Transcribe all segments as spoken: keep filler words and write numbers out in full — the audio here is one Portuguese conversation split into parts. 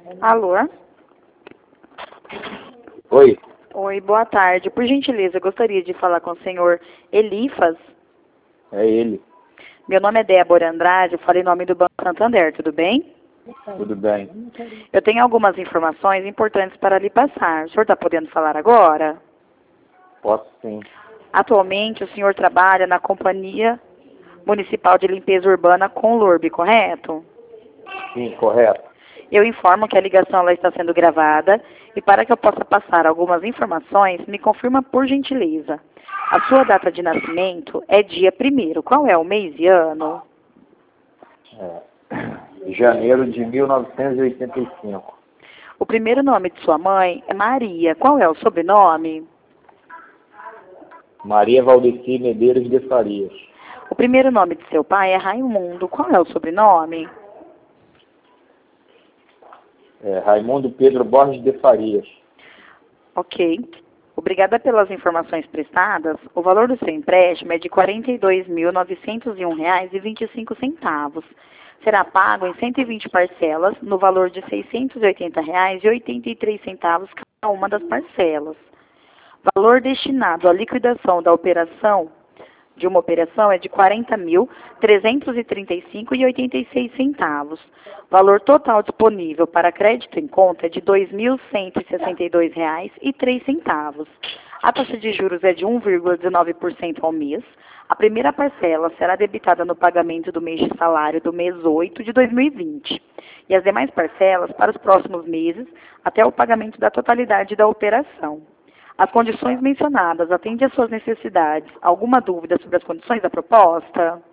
Alô? Oi, Oi, boa tarde. Por gentileza, eu gostaria de falar com o senhor Elifas. é ele. Meu nome é Débora Andrade, eu falo em nome do Banco Santander, tudo bem? Tudo bem? Eu tenho algumas informações importantes para lhe passar. O senhor está podendo falar agora? Posso sim. Atualmente, o senhor trabalha na Companhia Municipal de Limpeza Urbana Conlurb, correto? Sim, correto. Eu informo que a ligação ela está sendo gravada e para que eu possa passar algumas informações, me confirma por gentileza. A sua data de nascimento é dia primeiro. Qual é o mês e ano? É. Janeiro de mil novecentos e oitenta e cinco. O primeiro nome de sua mãe é Maria. Qual é o sobrenome? Maria Valdeci Medeiros de Farias. O primeiro nome de seu pai é Raimundo. Qual é o sobrenome? É, Raimundo Pedro Borges de Farias. Ok. Obrigada pelas informações prestadas. O valor do seu empréstimo é de quarenta e dois mil novecentos e um reais e vinte e cinco centavos. Será pago em cento e vinte parcelas, no valor de seiscentos e oitenta reais e oitenta e três centavos cada uma das parcelas. Valor destinado à liquidação da operação, de uma operação, é de quarenta mil trezentos e trinta e cinco reais e oitenta e seis centavos. Valor total disponível para crédito em conta é de dois mil cento e sessenta e dois reais e três centavos. A taxa de juros é de um vírgula dezenove por cento ao mês. A primeira parcela será debitada no pagamento do mês de salário do mês oito de dois mil e vinte. E as demais parcelas para os próximos meses, até o pagamento da totalidade da operação. As condições mencionadas atendem às suas necessidades. Alguma dúvida sobre as condições da proposta?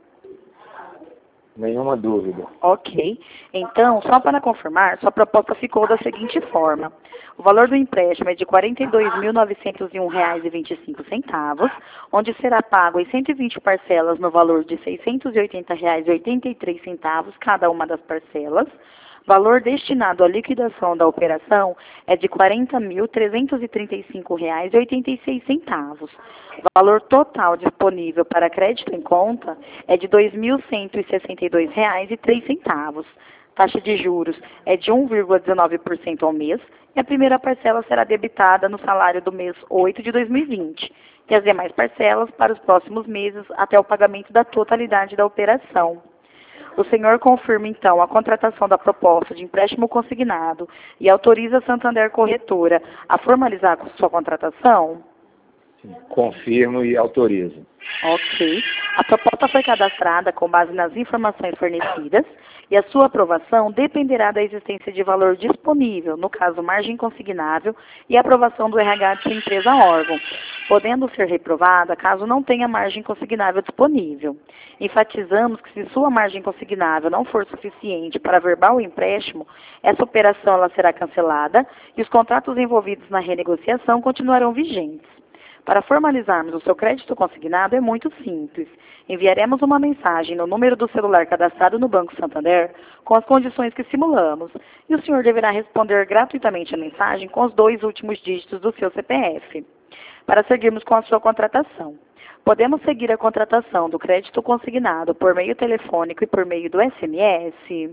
Nenhuma dúvida. Ok. Então, só para confirmar, sua proposta ficou da seguinte forma. O valor do empréstimo é de quarenta e dois mil novecentos e um reais e vinte e cinco centavos, onde será pago em cento e vinte parcelas no valor de seiscentos e oitenta reais e oitenta e três centavos cada uma das parcelas. Valor destinado à liquidação da operação é de quarenta mil trezentos e trinta e cinco reais e oitenta e seis centavos. Valor total disponível para crédito em conta é de dois mil cento e sessenta e dois reais e três centavos. Taxa de juros é de um vírgula dezenove por cento ao mês e a primeira parcela será debitada no salário do mês oito de dois mil e vinte e as demais parcelas para os próximos meses até o pagamento da totalidade da operação. O senhor confirma, então, a contratação da proposta de empréstimo consignado e autoriza a Santander Corretora a formalizar a sua contratação? Sim, confirmo e autorizo. Ok. A proposta foi cadastrada com base nas informações fornecidas e a sua aprovação dependerá da existência de valor disponível, no caso margem consignável, e aprovação do R H de sua empresa órgão, podendo ser reprovada caso não tenha margem consignável disponível. Enfatizamos que se sua margem consignável não for suficiente para averbar o empréstimo, essa operação ela será cancelada e os contratos envolvidos na renegociação continuarão vigentes. Para formalizarmos o seu crédito consignado é muito simples. Enviaremos uma mensagem no número do celular cadastrado no Banco Santander com as condições que simulamos e o senhor deverá responder gratuitamente a mensagem com os dois últimos dígitos do seu C P F. Para seguirmos com a sua contratação. Podemos seguir a contratação do crédito consignado por meio telefônico e por meio do S M S?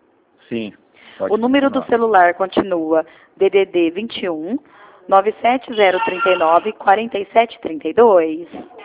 Sim. O número do celular continua D D D vinte e um, nove sete zero três nove, quatro sete três dois.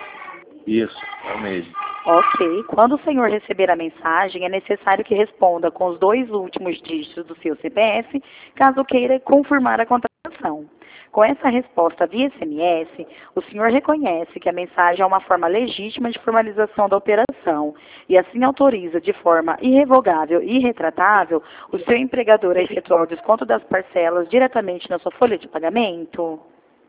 Isso, é o mesmo. Ok. Quando o senhor receber a mensagem, é necessário que responda com os dois últimos dígitos do seu C P F, caso queira confirmar a contratação. Com essa resposta via S M S, o senhor reconhece que a mensagem é uma forma legítima de formalização da operação e assim autoriza de forma irrevogável e irretratável o seu empregador a efetuar o desconto das parcelas diretamente na sua folha de pagamento?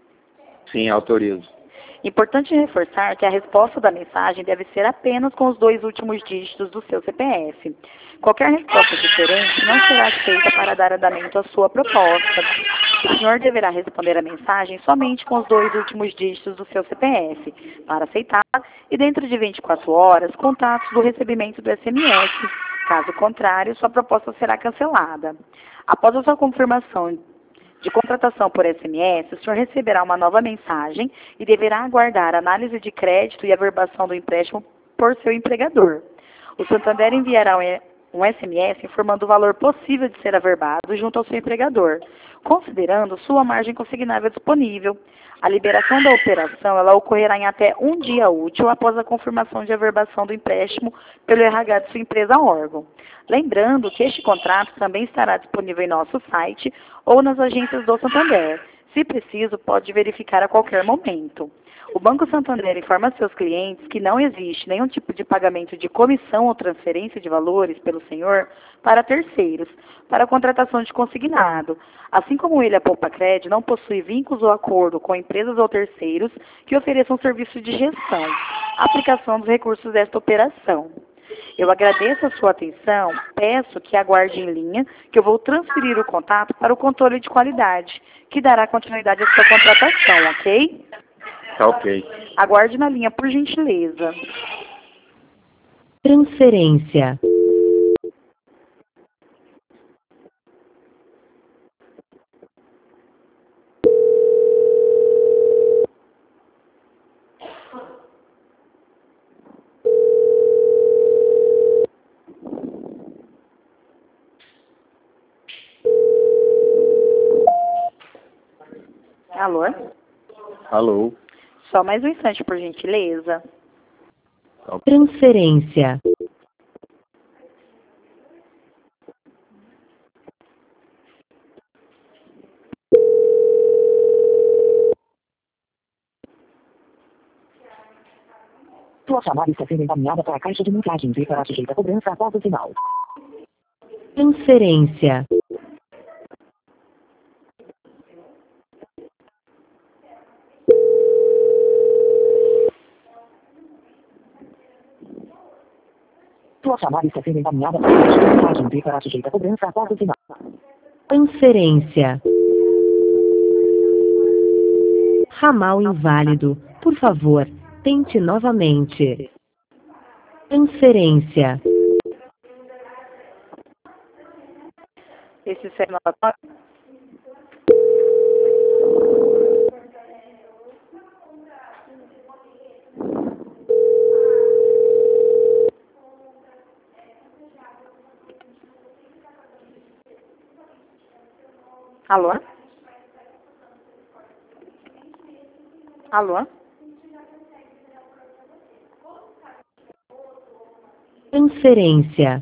Sim, autorizo. Importante reforçar que a resposta da mensagem deve ser apenas com os dois últimos dígitos do seu C P F. Qualquer resposta diferente não será aceita para dar andamento à sua proposta. O senhor deverá responder a mensagem somente com os dois últimos dígitos do seu C P F, para aceitar, e dentro de vinte e quatro horas, contatos do recebimento do S M S. Caso contrário, sua proposta será cancelada. Após a sua confirmação de contratação por S M S, o senhor receberá uma nova mensagem e deverá aguardar a análise de crédito e averbação do empréstimo por seu empregador. O Santander enviará um S M S informando o valor possível de ser averbado junto ao seu empregador, considerando sua margem consignável disponível. A liberação da operação ela ocorrerá em até um dia útil após a confirmação de averbação do empréstimo pelo R H de sua empresa órgão. Lembrando que este contrato também estará disponível em nosso site ou nas agências do Santander. Se preciso, pode verificar a qualquer momento. O Banco Santander informa seus clientes que não existe nenhum tipo de pagamento de comissão ou transferência de valores pelo senhor para terceiros, para a contratação de consignado. Assim como ele, a Poupa Cred, não possui vínculos ou acordo com empresas ou terceiros que ofereçam serviço de gestão, aplicação dos recursos desta operação. Eu agradeço a sua atenção, peço que aguarde em linha, que eu vou transferir o contato para o controle de qualidade, que dará continuidade à sua contratação, ok? Tá ok. Aguarde na linha, por gentileza. Transferência. Alô? Alô? Só mais um instante, por gentileza. Transferência. Sua chamada está sendo encaminhada para a caixa de mensagem e será sujeita a cobrança após o sinal. Transferência. Sua chamada está sendo encaminhada para a caixa de mensagem e será sujeita a cobrança após o sinal. Transferência. Ramal inválido. Por favor, tente novamente. Transferência. Esse serve nova. Alô? Alô? Transferência.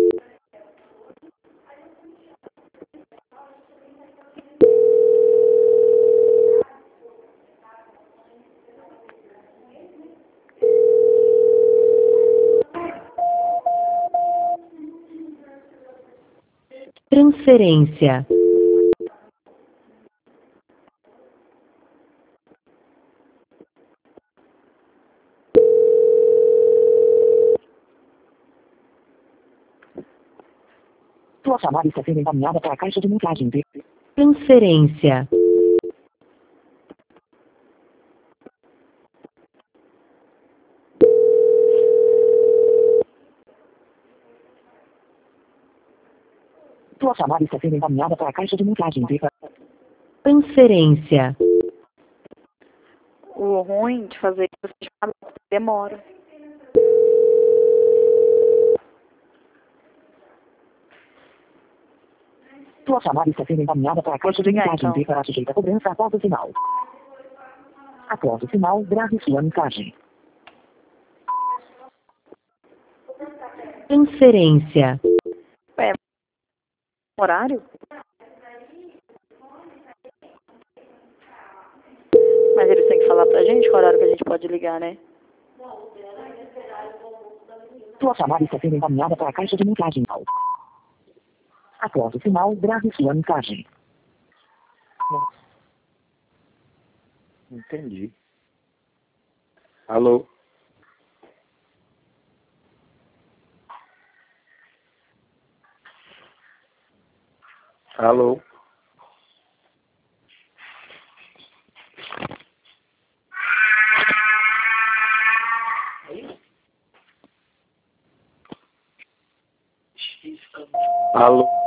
Transferência. Sua chamada está sendo encaminhada para a caixa de mensagem e Transferência. Sua chamada está sendo encaminhada para a caixa de mensagem e Transferência. O ruim de fazer isso é que demora. Sua chamada está sendo encaminhada para a caixa de ligar, mensagem então. e será sujeita a cobrança após o sinal. Após o sinal, grave sua mensagem. Transferência. É, horário? Mas eles têm que falar pra gente qual horário que a gente pode ligar, né? Sua chamada está sendo encaminhada para a caixa de mensagem. Após o sinal, grave sua mensagem. Nossa. Entendi. Alô? Alô? Alô?